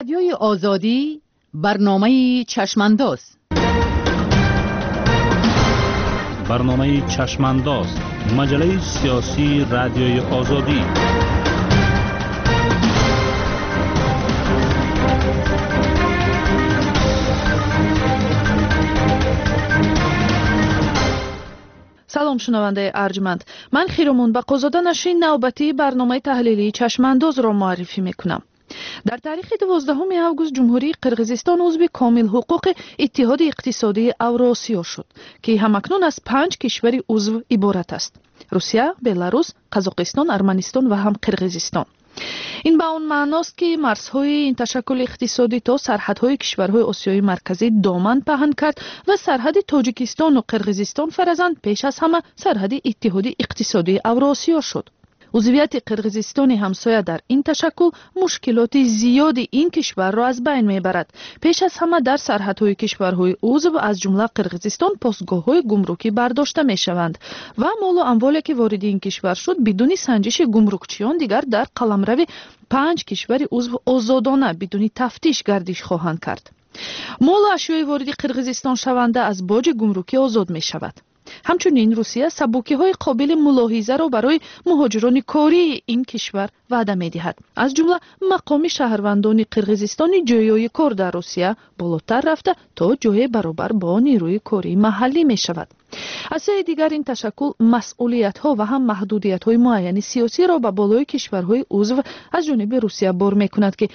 رادیوی آزادی برنامه چشمانداز. برنامه چشمانداز، مجله سیاسی رادیوی آزادی. سلام شنونده ارجمند، من خیرمون بقازاده نشین نوبتی برنامه تحلیلی چشمانداز را معرفی میکنم. در تاریخ 12 آگوست جمهوری قرقیزستان عضو کامل حقوق اتحاد اقتصادی اوراسیا شد که همکنون از 5 کشور عضو عبارت است: روسیه، بلاروس، قزاقستان، ارمنستان و هم قرقیزستان. این به آن معناست که مرزهای این تشکل اقتصادی تا سرحدهای کشورهای آسیای مرکزی دامن پهن کرد و سرحد تاجیکستان و قرقیزستان فرزند پیش از همه سرحد اتحاد اقتصادی اوراسیا شد. عضویت قرقیزستان همسایه در این تشکل مشکلات زیادی این کشور را از بین میبرد. پیش از همه در سرحدهای کشورهای عضو از جمله قرقیزستان پاسگاه‌های گمرکی برداشته میشوند و مال و اموالی که وارد این کشور شد بدون سنجش گمرکچیان دیگر در قلمرو 5 کشور عضو آزادانه بدون تفتیش گردش خواهند کرد. مال و اشیای وارد قرقیزستان شونده از باج گمرکی آزاد می شود. همچنین روسیه سبوکی‌های قابل ملاحظه را برای مهاجران کاری این کشور وعده می‌دهد. از جمله مقام شهروندان قرقیزستانی جایهای کار در روسیه بالاتر رفته تا جای برابر با نیروی کاری محلی می‌شود. از سوی دیگر این تشکل مسئولیت‌ها و هم محدودیت‌های معین سیاسی را به بالای کشورهای عضو از جانب روسیه بار می‌کند که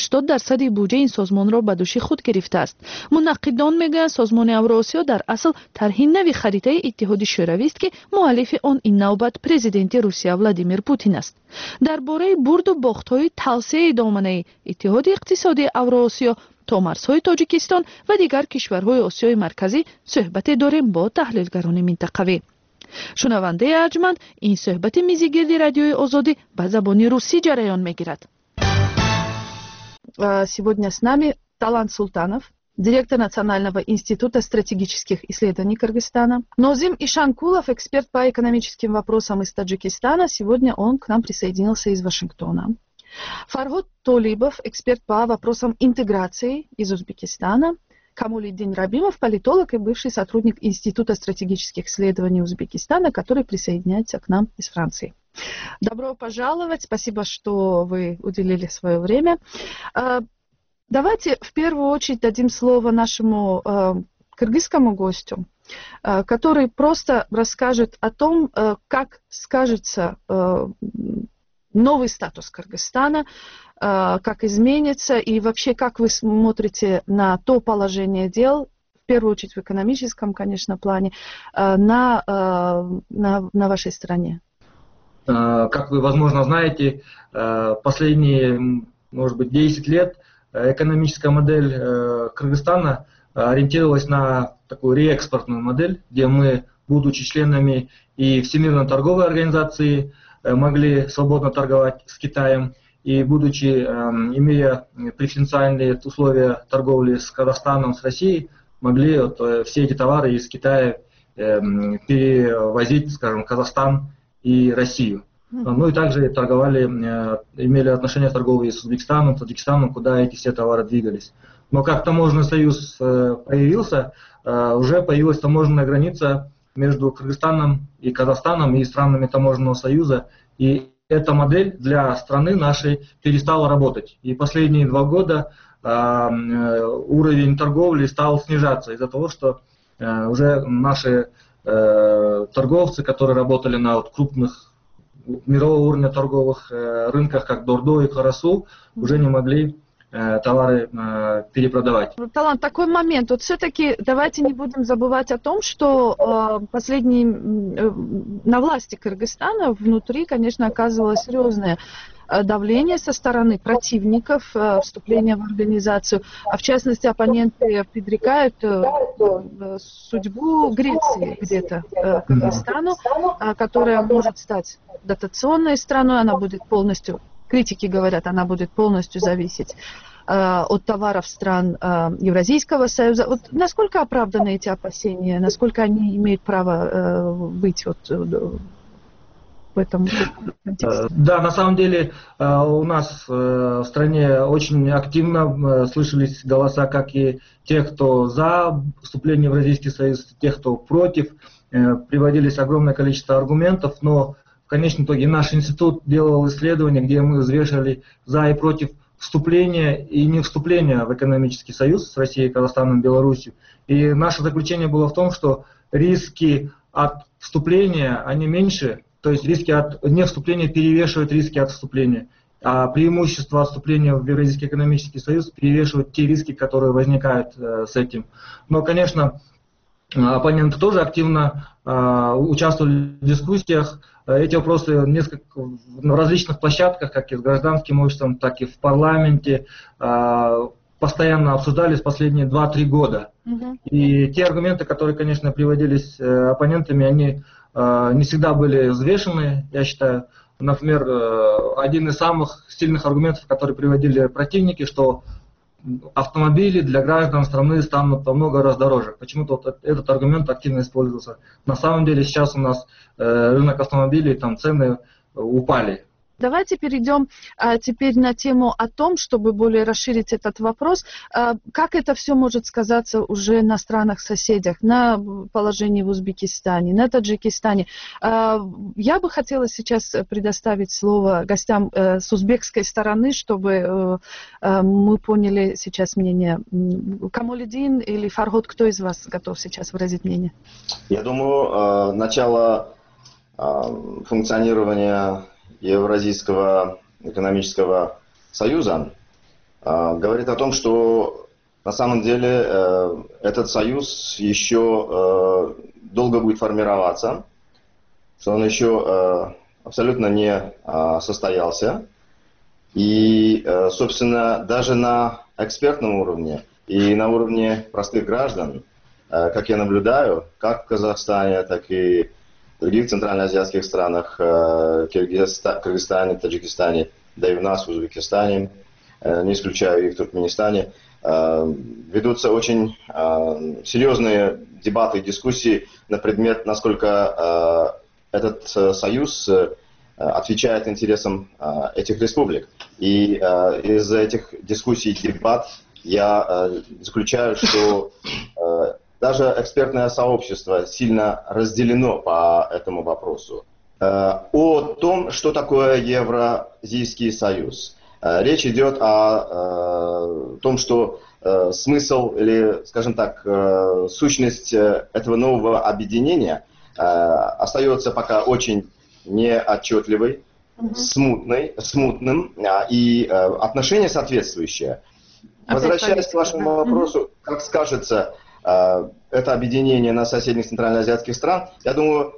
80% بودجه این سازمان را به دوش خود گرفته است. منقدان میگویند سازمان اوراسیا در اصل طرح نوی خریطه اتحاد شوروی است که مؤلف آن این نوبت پرزیدنت روسیه ولادیمیر پوتین است. درباره برد و باخت‌های توسعه دامنه اتحاد اقتصادی اوراسیا تا مرزهای تاجیکستان و دیگر کشورهای آسیای مرکزی صحبت داریم با تحلیلگران منطقوی. شنونده ارجمند، این صحبت میزگرد رادیوی آزادی به زبان روسی جریان میگیرد. Сегодня с нами Талант Султанов, директор Национального института стратегических исследований Кыргызстана. Нозим Ишанкулов, эксперт по экономическим вопросам из Таджикистана. Сегодня он к нам присоединился из Вашингтона. Фаргот Толибов, эксперт по вопросам интеграции из Узбекистана. Камулиддин Рабимов, политолог и бывший сотрудник Института стратегических исследований Узбекистана, который присоединяется к нам из Франции. Добро пожаловать, спасибо, что вы уделили свое время. Давайте в первую очередь дадим слово нашему кыргызскому гостю, который просто расскажет о том, как скажется новый статус Кыргызстана, как изменится и вообще как вы смотрите на то положение дел, в первую очередь в экономическом, конечно, плане, на вашей стране. Как вы, возможно, знаете, последние, может быть, 10 лет экономическая модель Кыргызстана ориентировалась на такую реэкспортную модель, где мы, будучи членами и Всемирной торговой организации, могли свободно торговать с Китаем, и будучи, имея преференциальные условия торговли с Казахстаном, с Россией, могли все эти товары из Китая перевозить, скажем, в Казахстан и Россию. Ну и также торговали, имели отношения торговые с Узбекистаном, Таджикистаном, куда эти все товары двигались. Но как таможенный союз появился, уже появилась таможенная граница между Кыргызстаном и Казахстаном и странами таможенного союза. И эта модель для страны нашей перестала работать. И последние 2 года уровень торговли стал снижаться из-за того, что уже наши торговцы, которые работали на крупных мирового уровня торговых рынках, как Дордо и Карасу, уже не могли товары перепродавать. Талант, такой момент. Вот все-таки давайте не будем забывать о том, что на власти Кыргызстана внутри, конечно, оказывалось серьезное давление со стороны противников вступления в организацию. А в частности, оппоненты предрекают судьбу Греции где-то Кыргызстану, которая может стать дотационной страной, она будет полностью, критики говорят, она будет полностью зависеть от товаров стран Евразийского союза. Вот насколько оправданы эти опасения, насколько они имеют право быть в этом контексте? Да, на самом деле у нас в стране очень активно слышались голоса как и тех, кто за вступление в Евразийский союз, тех, кто против. Приводились огромное количество аргументов, но в конечном итоге наш институт делал исследования, где мы взвешивали за и против вступления и не вступления в экономический союз с Россией, Казахстаном, Беларусью. И наше заключение было в том, что риски от вступления, они меньше, то есть риски от невступления перевешивают риски от вступления. А преимущества от вступления в Евразийский экономический союз перевешивают те риски, которые возникают с этим. Но, конечно, оппоненты тоже активно участвовали в дискуссиях. Эти вопросы на различных площадках, как и с гражданским обществом, так и в парламенте, постоянно обсуждались последние 2-3 года. И те аргументы, которые, конечно, приводились оппонентами, они не всегда были взвешены, я считаю. Например, один из самых сильных аргументов, которые приводили противники, что автомобили для граждан страны станут во много раз дороже. Почему-то вот этот аргумент активно использовался. На самом деле сейчас у нас рынок автомобилей, там цены упали. Давайте перейдем теперь на тему о том, чтобы более расширить этот вопрос, как это все может сказаться уже на странах-соседях, на положении в Узбекистане, на Таджикистане. Я бы хотела сейчас предоставить слово гостям с узбекской стороны, чтобы мы поняли сейчас мнение. Камолидин или Фарход, кто из вас готов сейчас выразить мнение? Я думаю, начало функционирования Евразийского экономического союза говорит о том, что на самом деле этот союз еще долго будет формироваться, что он еще абсолютно не состоялся. И, собственно, даже на экспертном уровне и на уровне простых граждан, как я наблюдаю, как в Казахстане, так и в других центральноазиатских странах, Кыргызстане, Таджикистане, да и в нас, в Узбекистане, не исключаю и в Туркменистане, ведутся очень серьезные дебаты и дискуссии на предмет, насколько этот союз отвечает интересам этих республик. И из этих дискуссий и дебат я заключаю, что даже экспертное сообщество сильно разделено по этому вопросу. О том, что такое Евразийский союз. Речь идет о том, что смысл или, скажем так, сущность этого нового объединения остается пока очень неотчетливой, смутным, и отношение соответствующее. Возвращаясь к вашему вопросу, как скажется это объединение на соседних центральноазиатских стран, я думаю,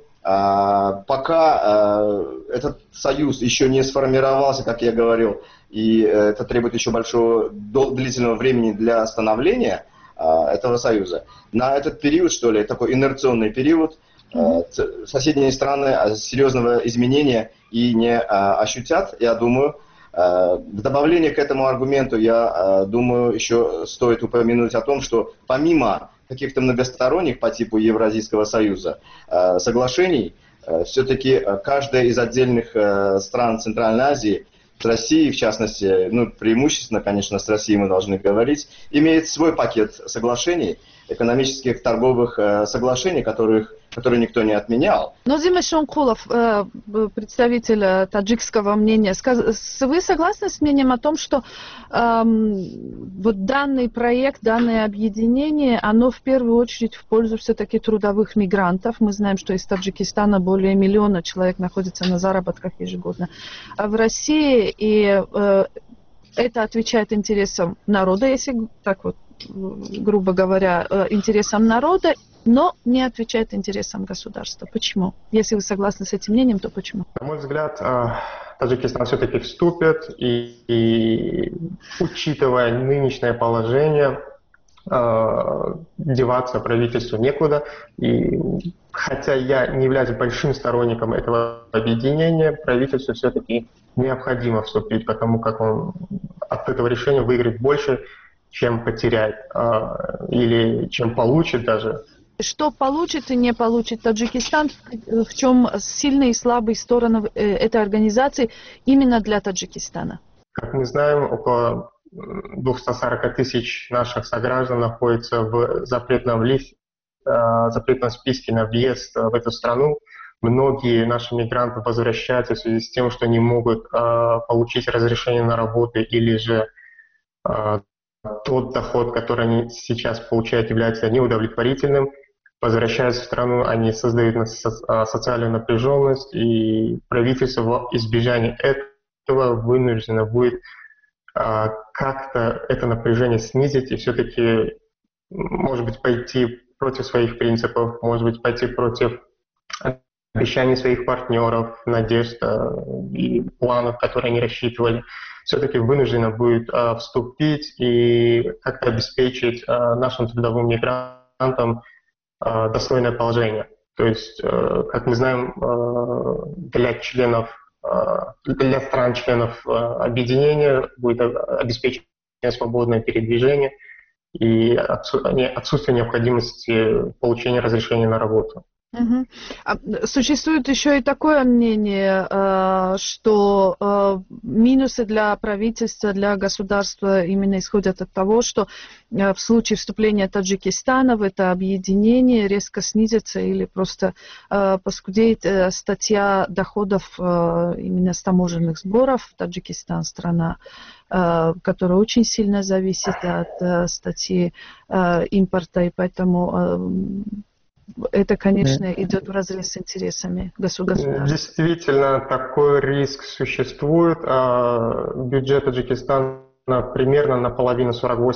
пока этот союз еще не сформировался, как я говорил, и это требует еще большого длительного времени для становления этого союза, на этот период, что ли, такой инерционный период, соседние страны серьезного изменения и не ощутят, я думаю. В добавление к этому аргументу, я думаю, еще стоит упомянуть о том, что помимо каких-то многосторонних по типу Евразийского союза соглашений, все-таки каждая из отдельных стран Центральной Азии, с Россией в частности, ну, преимущественно, конечно, с Россией мы должны говорить, имеет свой пакет соглашений, экономических, торговых соглашений, которые никто не отменял. Нозим Шонкулов, представитель таджикского мнения, вы согласны с мнением о том, что вот данный проект, данное объединение, оно в первую очередь в пользу все-таки трудовых мигрантов? Мы знаем, что из Таджикистана более 1 миллиона человек находится на заработках ежегодно в России, и это отвечает интересам народа, если так вот, грубо говоря, интересам народа, но не отвечает интересам государства. Почему? Если вы согласны с этим мнением, то почему? На мой взгляд, Таджикистан все-таки вступит, и учитывая нынешнее положение, деваться правительству некуда. И хотя я не являюсь большим сторонником этого объединения, правительству все-таки необходимо вступить, потому как он от этого решения выиграет больше, чем потеряет, или чем получит даже, Что получит и не получит Таджикистан, в чем сильные и слабые стороны этой организации именно для Таджикистана? Как мы знаем, около 240 тысяч наших сограждан находятся в запретном списке на въезд в эту страну. Многие наши мигранты возвращаются в связи с тем, что не могут получить разрешение на работу или же тот доход, который они сейчас получают, является неудовлетворительным. Возвращаясь в страну, они создают социальную напряженность, и правительство во избежание этого вынуждено будет как-то это напряжение снизить и все-таки, может быть, пойти против своих принципов, может быть, пойти против обещаний своих партнеров, надежд и планов, которые они рассчитывали. Все-таки вынуждено будет вступить и как-то обеспечить нашим трудовым мигрантам достойное положение. То есть, как мы знаем, для стран-членов объединения будет обеспечено свободное передвижение и отсутствие необходимости получения разрешения на работу. Угу. Существует еще и такое мнение, что минусы для правительства, для государства именно исходят от того, что в случае вступления Таджикистана в это объединение резко снизится или просто поскудеет статья доходов именно с таможенных сборов. Таджикистан — страна, которая очень сильно зависит от статьи импорта, и поэтому это, конечно, идет вразрез с интересами государства. Действительно, такой риск существует. Бюджет Таджикистана примерно наполовину,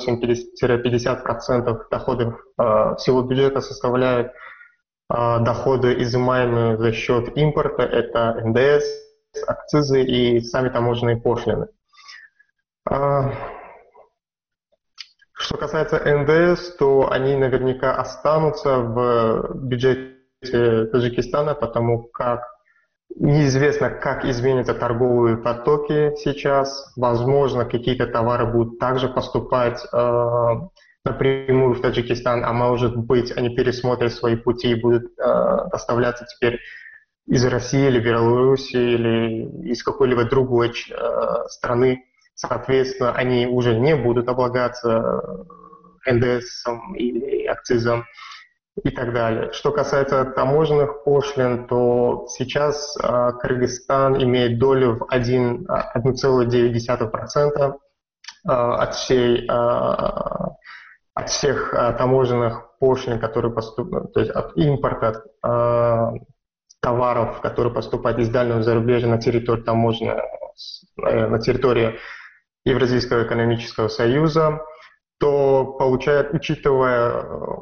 48-50% доходов всего бюджета составляют доходы, изымаемые за счет импорта. Это НДС, акцизы и сами таможенные пошлины. Что касается НДС, то они наверняка останутся в бюджете Таджикистана, потому как неизвестно, как изменятся торговые потоки сейчас. Возможно, какие-то товары будут также поступать напрямую в Таджикистан, а может быть, они пересмотрят свои пути и будут доставляться теперь из России или Беларуси или из какой-либо другой страны. Соответственно, они уже не будут облагаться НДСом или акцизом и так далее. Что касается таможенных пошлин, то сейчас Кыргызстан имеет долю в 1,9% от всех таможенных пошлин, которые поступают, то есть от импорта товаров, которые поступают из дальнего зарубежья на территорию на территории Евразийского экономического союза, то получает, учитывая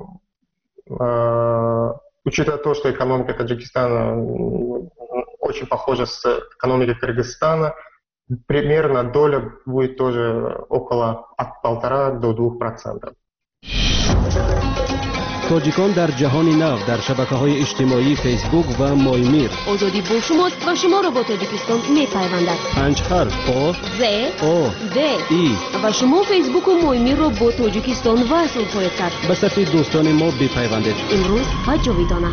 то, что экономика Таджикистана очень похожа с экономикой Кыргызстана, примерно доля будет тоже около от 1,5 до 2%. تاجیکان در جهان نو در شبکه‌های اجتماعی فیسبوک و مایمیر. آزادی با شماست و شما را با تاجیکستان می‌پیوندد. 5 حرف آ ز آ د ای و شما فیسبوک و مایمیر را با تاجیکستان وصل خواهید کرد. به صفحه دوستان ما بپیوندید. امروز و جاویدانه.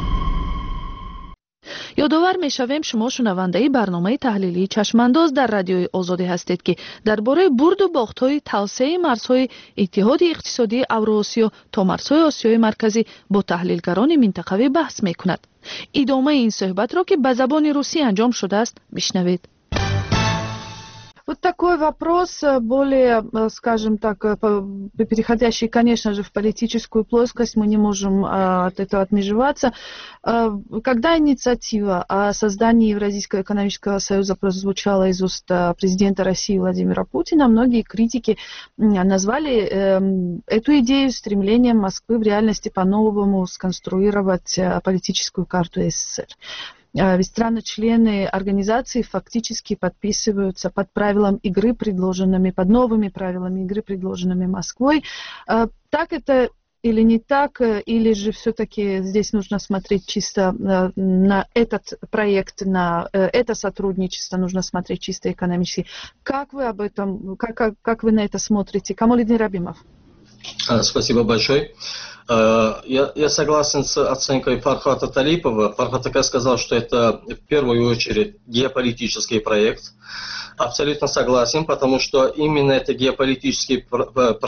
یادآور می‌شویم شما شنونده برنامه تحلیلی چشمانداز در رادیوی آزادی هستید که درباره برد و باخت‌های توسعه مرزهای اتحاد اقتصادی اوراسیا تا مرزهای آسیای مرکزی با تحلیلگران منطقوی بحث می‌کند. ادامه این صحبت را که به زبان روسی انجام شده است بشنوید. Вот такой вопрос, более, скажем так, переходящий, конечно же, в политическую плоскость, мы не можем от этого отмежеваться. Когда инициатива о создании Евразийского экономического союза прозвучала из уст президента России Владимира Путина, многие критики назвали эту идею стремлением Москвы в реальности по-новому сконструировать политическую карту СССР. Ведь страны-члены организации фактически подписываются под правилам игры, предложенными, под новыми правилами игры, предложенными Москвой. Так это или не так, или же все-таки здесь нужно смотреть чисто на этот проект, на это сотрудничество, нужно смотреть чисто экономически. Как вы об этом, как вы на это смотрите? Камолидин Рабимов. Спасибо большое. Я согласен с оценкой Фархата Талипова. Фархат сказал, что это в первую очередь геополитический проект. Абсолютно согласен, потому что именно это геополитический проект